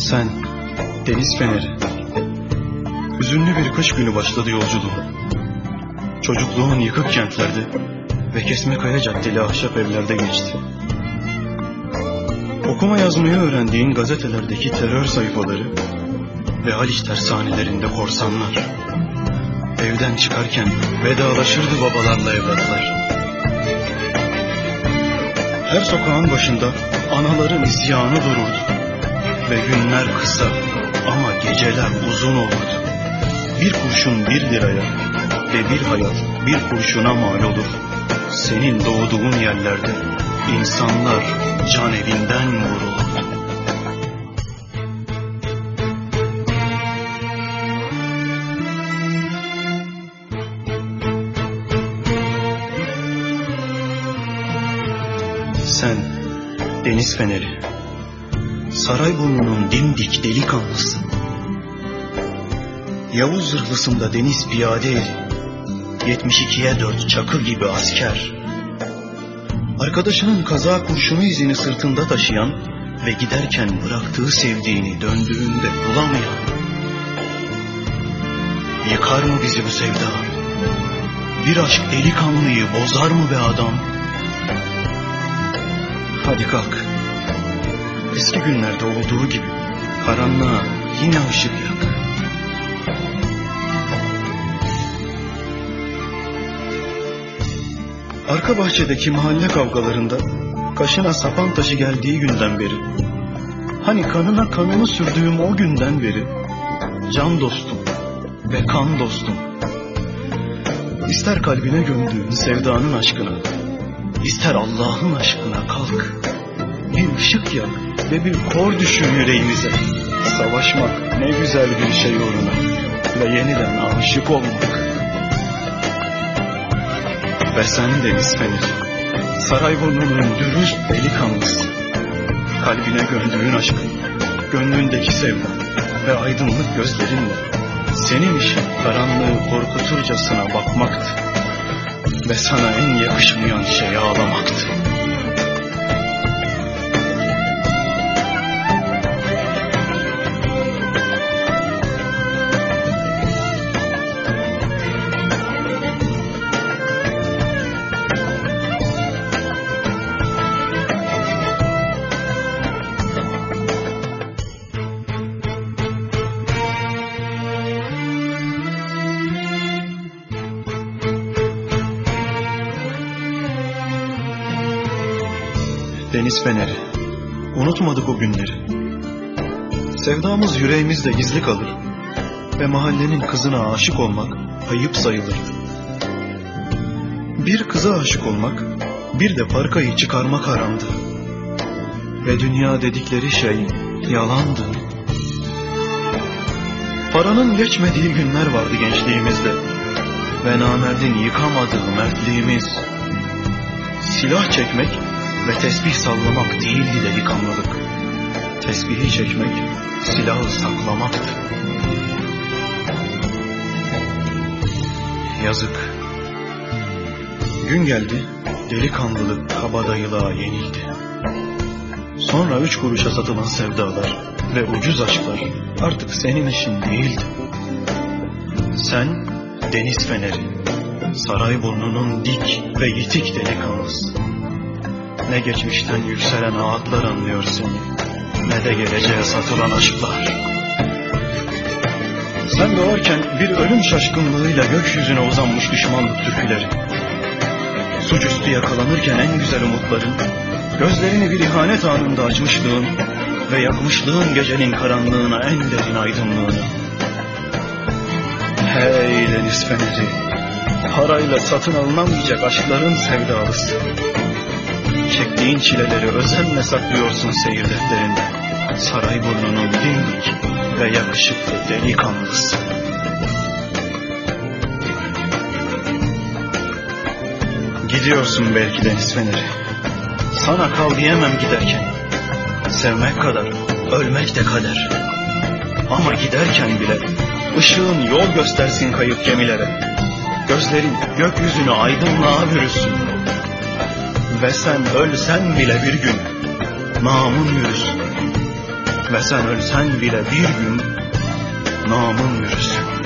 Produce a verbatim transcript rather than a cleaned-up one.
Sen, deniz feneri. Hüzünlü bir kış günü başladı yolculuğun. Çocukluğun yıkık kentlerde ve Kesmekaya caddeli ahşap evlerde geçti. Okuma yazmayı öğrendiğin gazetelerdeki terör sayfaları ve Haliç tersanelerinde korsanlar. Evden çıkarken vedalaşırdı babalarla evlatlar. Her sokağın başında anaların isyanı dururdu. Ve günler kısa ama geceler uzun olurdu. Bir kurşun bir liraya ve bir hayat bir kurşuna mal olur. Senin doğduğun yerlerde insanlar can evinden vurulur. Sen, deniz feneri, Sarayburnu'nun dimdik delikanlısı. Yavuz zırhlısında deniz piyade eri, yetmiş ikiye dört çakı gibi asker. Arkadaşının kaza kurşunu izini sırtında taşıyan ve giderken bıraktığı sevdiğini döndüğünde bulamayan. Yıkar mı bizi bu sevda? Bir aşk delikanlıyı bozar mı be adam? Hadi kalk. Eski günlerde olduğu gibi karanlığa yine ışık yak. Arka bahçedeki mahalle kavgalarında kaşına sapan taşı geldiği günden beri, hani kanına kanını sürdüğüm o günden beri, can dostum ve kan dostum. İster kalbine gömdüğün sevdanın aşkına, ister Allah'ın aşkına kalk. Bir ışık yak ve bir kor düşür yüreğimize. Savaşmak ne güzel bir şey uğruna ve yeniden aşık olmak. Ve sen deniz feneri, Sarayburnu'nun dürüst delikanlısı. Kalbine gömdüğün aşkın, gönlündeki sevdan ve aydınlık gözlerinle senin işin karanlığı korkuturcasına bakmaktı. Ve sana en yakışmayan şey ağlamaktı. Deniz feneri, unutmadık o günleri. Sevdamız yüreğimizde gizli kalır ve mahallenin kızına aşık olmak ayıp sayılırdı. Bir kıza aşık olmak, bir de parkayı çıkarmak haramdı. Ve dünya dedikleri şey yalandı. Paranın geçmediği günler vardı gençliğimizde ve namerdin yıkamadığı mertliğimiz. Silah çekmek ve tesbih sallamak değildi delikanlılık. Tesbihi çekmek, silahı saklamaktı. Yazık. Gün geldi, delikanlılık kabadayılığa yenildi. Sonra üç kuruşa satılan sevdalar ve ucuz aşklar artık senin işin değildi. Sen, deniz feneri, Sarayburnu'nun dik ve yitik delikanlısı. Ne geçmişten yükselen ağıtlar anlıyor seni, ne de geleceğe satılan aşklar. Sen doğarken bir ölüm şaşkınlığıyla gökyüzüne uzanmış düşmanlık türküleri. Suçüstü yakalanırken en güzel umutların, gözlerini bir ihanet anında açmışlığın ve yakmışlığın gecenin karanlığına en derin aydınlığını. Hey deniz feneri, parayla satın alınamayacak aşkların sevdalısı. Çektiğin çileleri özenle saklıyorsun seyir defterinde. Sarayburnu'nun dimdik ve yakışıklı delikanlısı. Gidiyorsun belki deniz feneri. Sana kal diyemem giderken. Sevmek kadar, ölmek de kader. Ama giderken bile ışığın yol göstersin kayıp gemilere. Gözlerin gökyüzünü aydınlığa bürüsün. Ve sen ölsen bile bir gün namun yürüsün. Ve sen ölsen bile bir gün namın yürüsün.